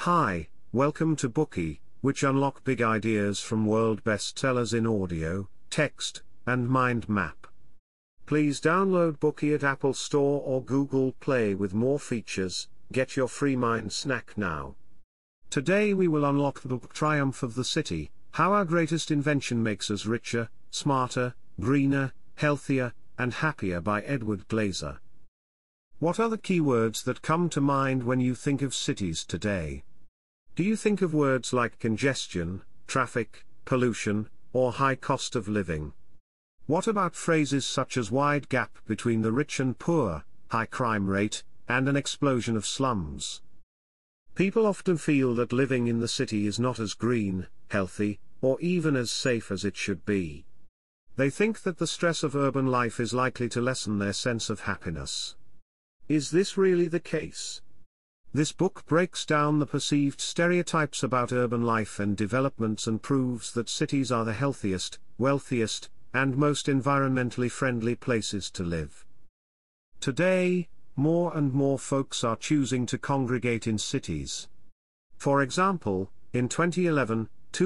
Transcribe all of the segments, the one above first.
Hi, welcome to Bookey, which unlock big ideas from world bestsellers in audio, text, and mind map. Please download Bookey at Apple Store or Google Play with more features. Get your free mind snack now. Today we will unlock the book Triumph of the City, How Our Greatest Invention Makes Us Richer, Smarter, Greener, Healthier, and Happier by Edward Glaeser. What are the keywords that come to mind when you think of cities today? Do you think of words like congestion, traffic, pollution, or high cost of living? What about phrases such as wide gap between the rich and poor, high crime rate, and an explosion of slums? People often feel that living in the city is not as green, healthy, or even as safe as it should be. They think that the stress of urban life is likely to lessen their sense of happiness. Is this really the case? This book breaks down the perceived stereotypes about urban life and developments and proves that cities are the healthiest, wealthiest, and most environmentally friendly places to live. Today, more and more folks are choosing to congregate in cities. For example, in 2011,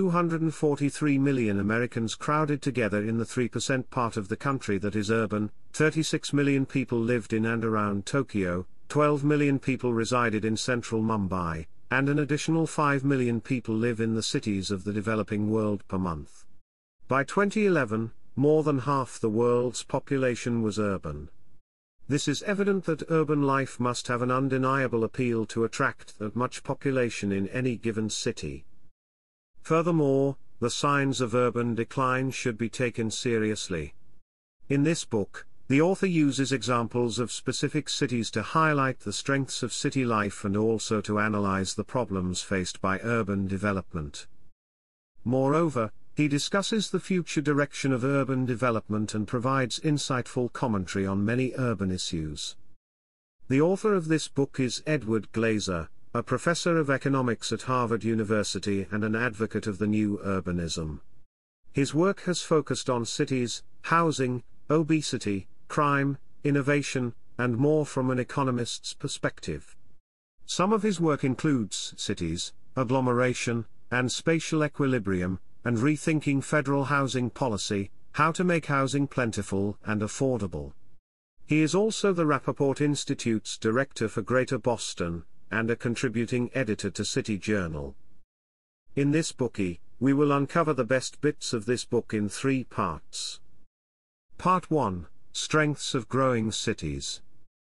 243 million Americans crowded together in the 3% part of the country that is urban, 36 million people lived in and around Tokyo, 12 million people resided in central Mumbai, and an additional 5 million people live in the cities of the developing world per month. By 2011, more than half the world's population was urban. This is evident that urban life must have an undeniable appeal to attract that much population in any given city. Furthermore, the signs of urban decline should be taken seriously. In this book, the author uses examples of specific cities to highlight the strengths of city life and also to analyze the problems faced by urban development. Moreover, he discusses the future direction of urban development and provides insightful commentary on many urban issues. The author of this book is Edward Glaeser, a professor of economics at Harvard University and an advocate of the new urbanism. His work has focused on cities, housing, obesity, crime, innovation, and more from an economist's perspective. Some of his work includes cities, agglomeration, and spatial equilibrium, and rethinking federal housing policy, how to make housing plentiful and affordable. He is also the Rappaport Institute's director for Greater Boston, and a contributing editor to City Journal. In this Bookey, we will uncover the best bits of this book in 3 parts. Part 1, Strengths of Growing Cities.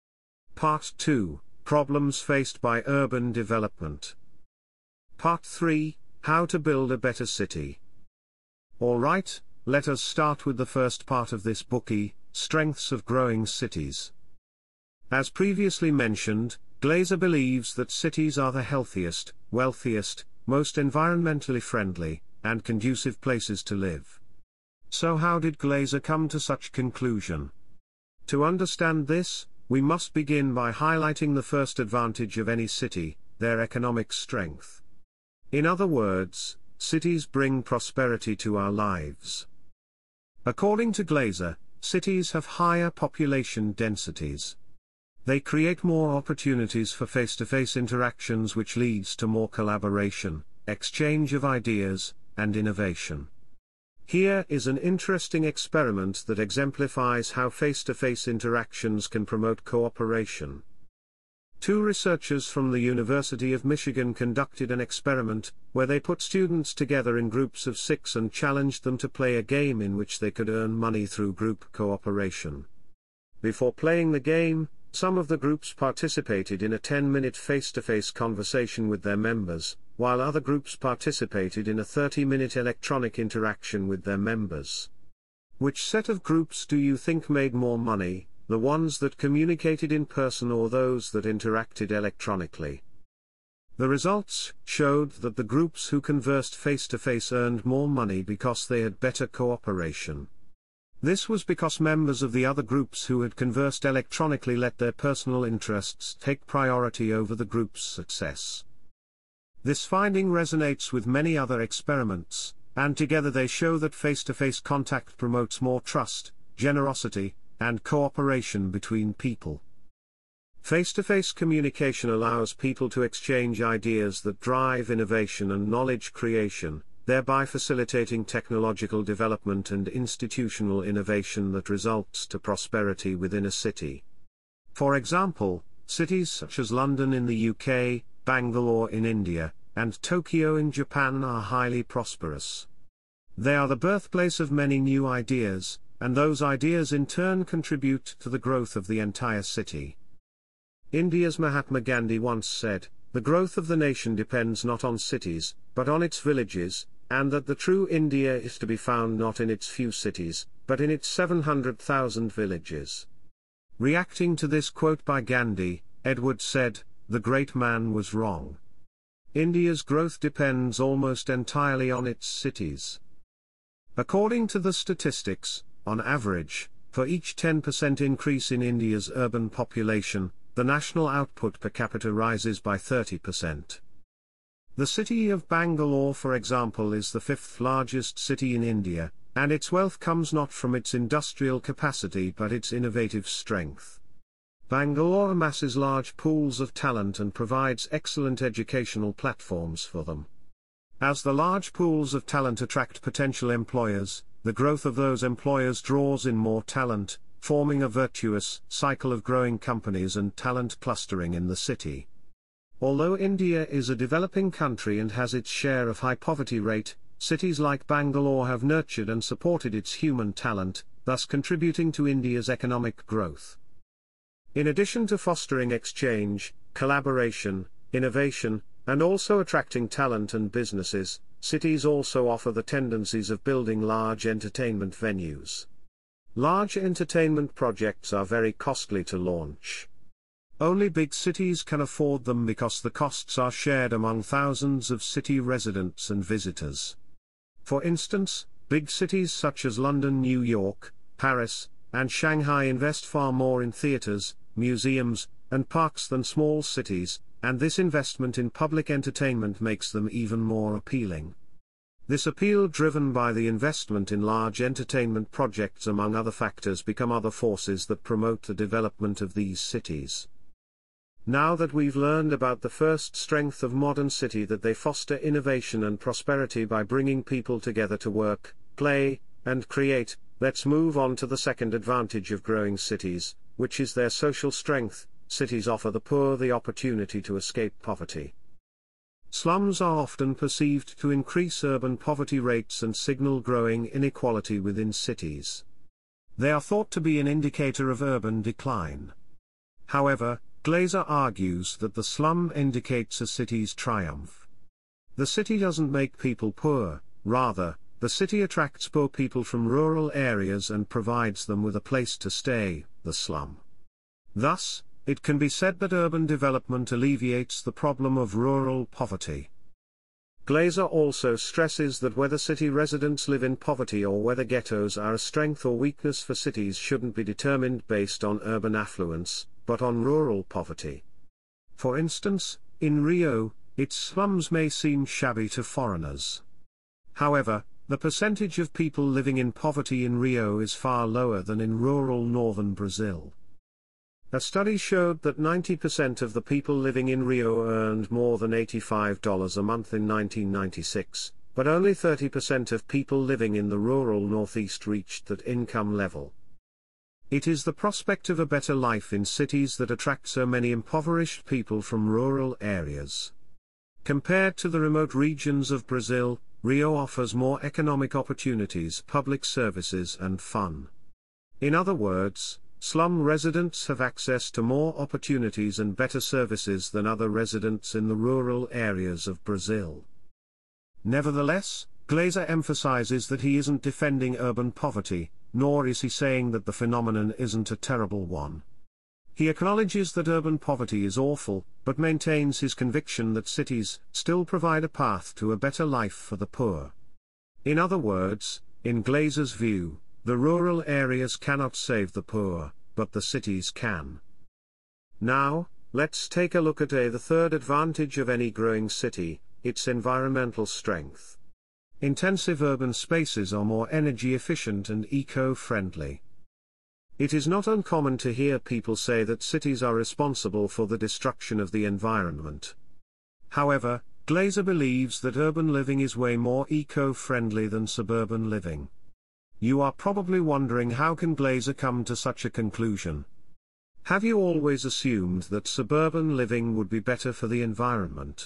Part 2, Problems Faced by Urban Development. Part 3, How to Build a Better City. Alright, let us start with the first part of this Bookey, Strengths of Growing Cities. As previously mentioned, Glaeser believes that cities are the healthiest, wealthiest, most environmentally friendly, and conducive places to live. So how did Glaeser come to such conclusion? To understand this, we must begin by highlighting the first advantage of any city, their economic strength. In other words, cities bring prosperity to our lives. According to Glaeser, cities have higher population densities. They create more opportunities for face-to-face interactions, which leads to more collaboration, exchange of ideas, and innovation. Here is an interesting experiment that exemplifies how face-to-face interactions can promote cooperation. 2 researchers from the University of Michigan conducted an experiment, where they put students together in groups of 6 and challenged them to play a game in which they could earn money through group cooperation. Before playing the game, some of the groups participated in a 10-minute face-to-face conversation with their members, while other groups participated in a 30-minute electronic interaction with their members. Which set of groups do you think made more money, the ones that communicated in person or those that interacted electronically? The results showed that the groups who conversed face-to-face earned more money because they had better cooperation. This was because members of the other groups who had conversed electronically let their personal interests take priority over the group's success. This finding resonates with many other experiments, and together they show that face-to-face contact promotes more trust, generosity, and cooperation between people. Face-to-face communication allows people to exchange ideas that drive innovation and knowledge creation, thereby facilitating technological development and institutional innovation that results to prosperity within a city. For example, cities such as London in the UK, Bangalore in India, and Tokyo in Japan are highly prosperous. They are the birthplace of many new ideas, and those ideas in turn contribute to the growth of the entire city. India's Mahatma Gandhi once said, "The growth of the nation depends not on cities, but on its villages, and that the true India is to be found not in its few cities, but in its 700,000 villages." Reacting to this quote by Gandhi, Edward said, "The great man was wrong. India's growth depends almost entirely on its cities." According to the statistics, on average, for each 10% increase in India's urban population, the national output per capita rises by 30%. The city of Bangalore, for example, is the fifth largest city in India, and its wealth comes not from its industrial capacity but its innovative strength. Bangalore amasses large pools of talent and provides excellent educational platforms for them. As the large pools of talent attract potential employers, the growth of those employers draws in more talent, forming a virtuous cycle of growing companies and talent clustering in the city. Although India is a developing country and has its share of high poverty rate, cities like Bangalore have nurtured and supported its human talent, thus contributing to India's economic growth. In addition to fostering exchange, collaboration, innovation, and also attracting talent and businesses, cities also offer the tendencies of building large entertainment venues. Large entertainment projects are very costly to launch. Only big cities can afford them because the costs are shared among thousands of city residents and visitors. For instance, big cities such as London, New York, Paris, and Shanghai invest far more in theaters, museums, and parks than small cities, and this investment in public entertainment makes them even more appealing. This appeal, driven by the investment in large entertainment projects among other factors, become other forces that promote the development of these cities. Now that we've learned about the first strength of modern city, that they foster innovation and prosperity by bringing people together to work, play, and create, let's move on to the second advantage of growing cities, which is their social strength. Cities offer the poor the opportunity to escape poverty. Slums are often perceived to increase urban poverty rates and signal growing inequality within cities. They are thought to be an indicator of urban decline. However, Glaser argues that the slum indicates a city's triumph. The city doesn't make people poor, rather, the city attracts poor people from rural areas and provides them with a place to stay, the slum. Thus, it can be said that urban development alleviates the problem of rural poverty. Glaser also stresses that whether city residents live in poverty or whether ghettos are a strength or weakness for cities shouldn't be determined based on urban affluence, but on rural poverty. For instance, in Rio, its slums may seem shabby to foreigners. However, the percentage of people living in poverty in Rio is far lower than in rural northern Brazil. A study showed that 90% of the people living in Rio earned more than $85 a month in 1996, but only 30% of people living in the rural Northeast reached that income level. It is the prospect of a better life in cities that attract so many impoverished people from rural areas. Compared to the remote regions of Brazil, Rio offers more economic opportunities, public services, and fun. In other words, slum residents have access to more opportunities and better services than other residents in the rural areas of Brazil. Nevertheless, Glaser emphasizes that he isn't defending urban poverty, nor is he saying that the phenomenon isn't a terrible one. He acknowledges that urban poverty is awful, but maintains his conviction that cities still provide a path to a better life for the poor. In other words, in Glaser's view, the rural areas cannot save the poor, but the cities can. Now, let's take a look at the third advantage of any growing city, its environmental strength. Intensive urban spaces are more energy efficient and eco-friendly. It is not uncommon to hear people say that cities are responsible for the destruction of the environment. However, Glazer believes that urban living is way more eco-friendly than suburban living. You are probably wondering, how can Glazer come to such a conclusion? Have you always assumed that suburban living would be better for the environment?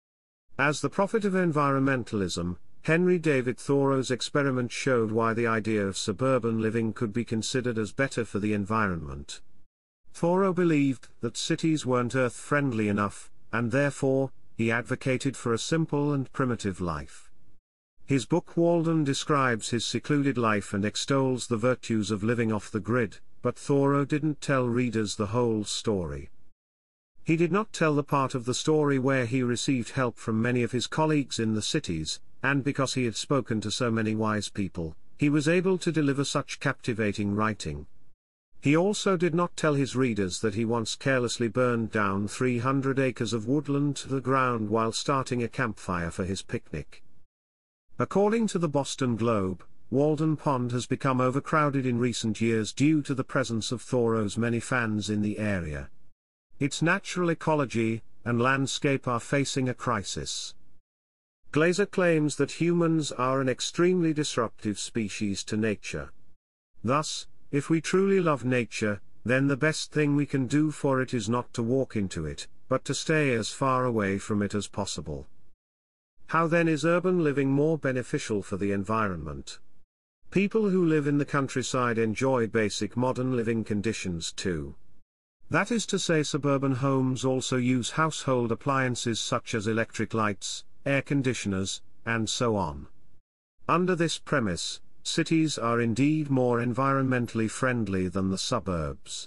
As the prophet of environmentalism, Henry David Thoreau's experiment showed why the idea of suburban living could be considered as better for the environment. Thoreau believed that cities weren't earth-friendly enough, and therefore, he advocated for a simple and primitive life. His book Walden describes his secluded life and extols the virtues of living off the grid, but Thoreau didn't tell readers the whole story. He did not tell the part of the story where he received help from many of his colleagues in the cities, and because he had spoken to so many wise people, he was able to deliver such captivating writing. He also did not tell his readers that he once carelessly burned down 300 acres of woodland to the ground while starting a campfire for his picnic. According to the Boston Globe, Walden Pond has become overcrowded in recent years due to the presence of Thoreau's many fans in the area. Its natural ecology and landscape are facing a crisis. Glazer claims that humans are an extremely disruptive species to nature. Thus, if we truly love nature, then the best thing we can do for it is not to walk into it, but to stay as far away from it as possible. How then is urban living more beneficial for the environment? People who live in the countryside enjoy basic modern living conditions too. That is to say, suburban homes also use household appliances such as electric lights, air conditioners, and so on. Under this premise, cities are indeed more environmentally friendly than the suburbs.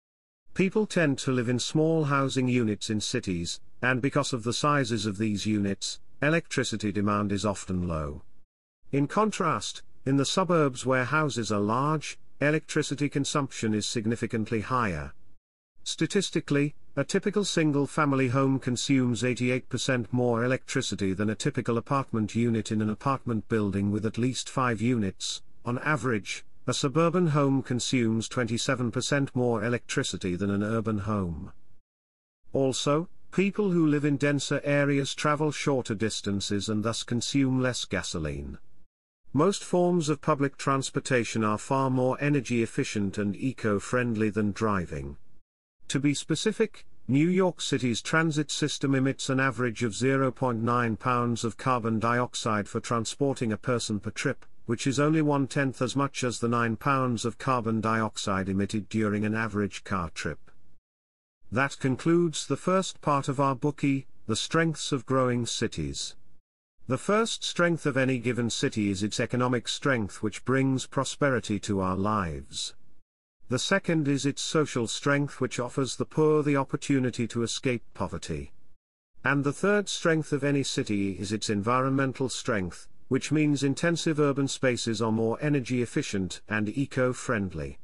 People tend to live in small housing units in cities, and because of the sizes of these units, electricity demand is often low. In contrast, in the suburbs where houses are large, electricity consumption is significantly higher. Statistically, a typical single-family home consumes 88% more electricity than a typical apartment unit in an apartment building with at least 5 units. On average, a suburban home consumes 27% more electricity than an urban home. Also, people who live in denser areas travel shorter distances and thus consume less gasoline. Most forms of public transportation are far more energy efficient and eco-friendly than driving. To be specific, New York City's transit system emits an average of 0.9 pounds of carbon dioxide for transporting a person per trip, which is only 1/10 as much as the 9 pounds of carbon dioxide emitted during an average car trip. That concludes the first part of our bookie, The Strengths of Growing Cities. The first strength of any given city is its economic strength, which brings prosperity to our lives. The second is its social strength, which offers the poor the opportunity to escape poverty. And the third strength of any city is its environmental strength, which means intensive urban spaces are more energy efficient and eco-friendly.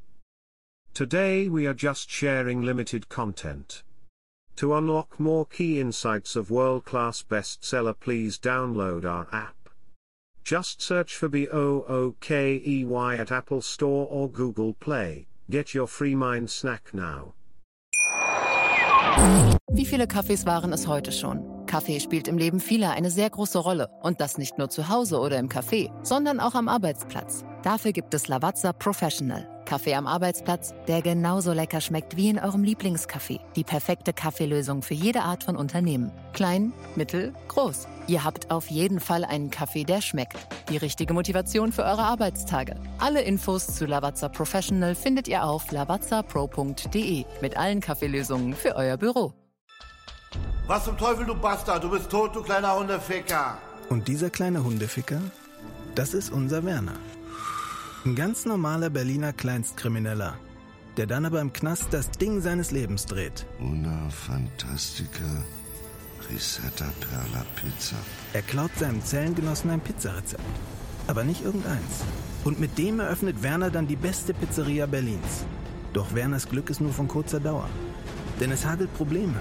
Today we are just sharing limited content. To unlock more key insights of world-class bestseller, please download our app. Just search for BOOKEY at Apple Store or Google Play. Get your free mind snack now. Wie viele Kaffees waren es heute schon? Kaffee spielt im Leben vieler eine sehr große Rolle. Und das nicht nur zu Hause oder im Café, sondern auch am Arbeitsplatz. Dafür gibt es Lavazza Professional. Kaffee am Arbeitsplatz, der genauso lecker schmeckt wie in eurem Lieblingscafé. Die perfekte Kaffeelösung für jede Art von Unternehmen. Klein, mittel, groß. Ihr habt auf jeden Fall einen Kaffee, der schmeckt. Die richtige Motivation für eure Arbeitstage. Alle Infos zu Lavazza Professional findet ihr auf lavazzapro.de mit allen Kaffeelösungen für euer Büro. Was zum Teufel, du Bastard? Du bist tot, du kleiner Hundeficker. Und dieser kleine Hundeficker, das ist unser Werner. Ein ganz normaler Berliner Kleinstkrimineller, der dann aber im Knast das Ding seines Lebens dreht. Una fantastica risetta per la pizza. Er klaut seinem Zellengenossen ein Pizzarezept. Aber nicht irgendeins. Und mit dem eröffnet Werner dann die beste Pizzeria Berlins. Doch Werners Glück ist nur von kurzer Dauer. Denn es hagelt Probleme.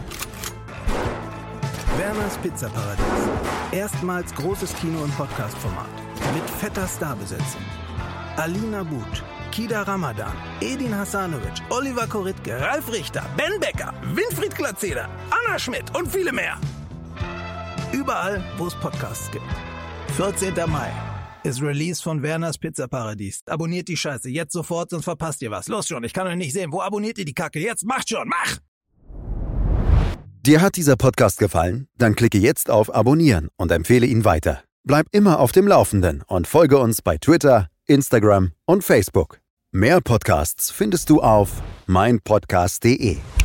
Werners Pizzaparadies. Erstmals großes Kino- und Podcast-Format. Mit fetter Starbesetzung. Alina But, Kida Ramadan, Edin Hasanovic, Oliver Koritke, Ralf Richter, Ben Becker, Winfried Glatzeder, Anna Schmidt und viele mehr. Überall, wo es Podcasts gibt. 14. Mai ist Release von Werners Pizzaparadies. Abonniert die Scheiße jetzt sofort, sonst verpasst ihr was. Los schon, ich kann euch nicht sehen. Wo abonniert ihr die Kacke? Jetzt macht schon, mach! Dir hat dieser Podcast gefallen? Dann klicke jetzt auf Abonnieren und empfehle ihn weiter. Bleib immer auf dem Laufenden und folge uns bei Twitter, Instagram und Facebook. Mehr Podcasts findest du auf meinpodcast.de.